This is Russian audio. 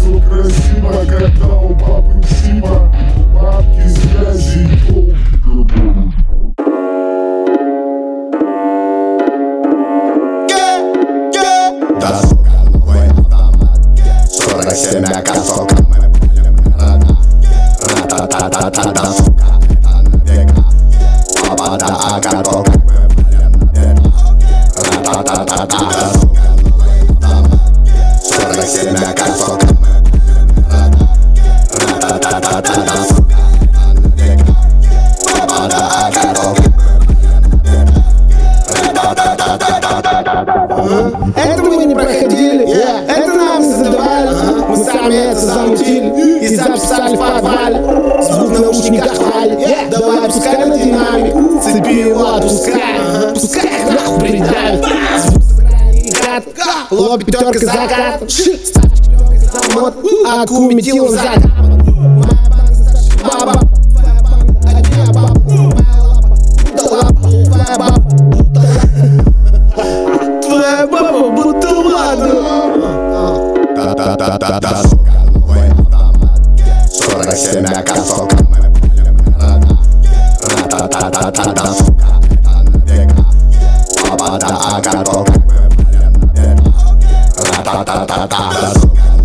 все красиво, когда у бабы ксива, бабки связи и долги. Да, сука, новый автомат 47 косок, мы палим города. Ра-та-та-та-та, да, сука, это на века. Папа да огорок, мы палим на века. Ра-та-та-та-та, да, сука, новый автомат 47 косок, мы палим города. Ра-та-та-та-та, да, сука, это на века. Папа да огорок, мы палим на века. Ра-та-та-та-та-та-та-та. Это мы не проходили, это нам задавали. Мы сами это замутили и записали в подвале. Звук в наушниках хвалит, давай пускай на динамик, цепи его отпускай, пускай их нахуй придавит. Звук с экрана играет, лоб пятерка закат, ставочка за мод, а ку метил он закат. Моя банка старшая баба, твоя банка одна баба, моя лапа, будто лапа, твоя баба, будто лапа. Твоя баба будто ладно. Да-да-да-да-да, сука, новый автомат 47 косок, мы палим города. Ра-та-та-та-та, да, сука, это на века. Папа да огорок, мы палим на века. Ра-та-та-та-та, да, сука.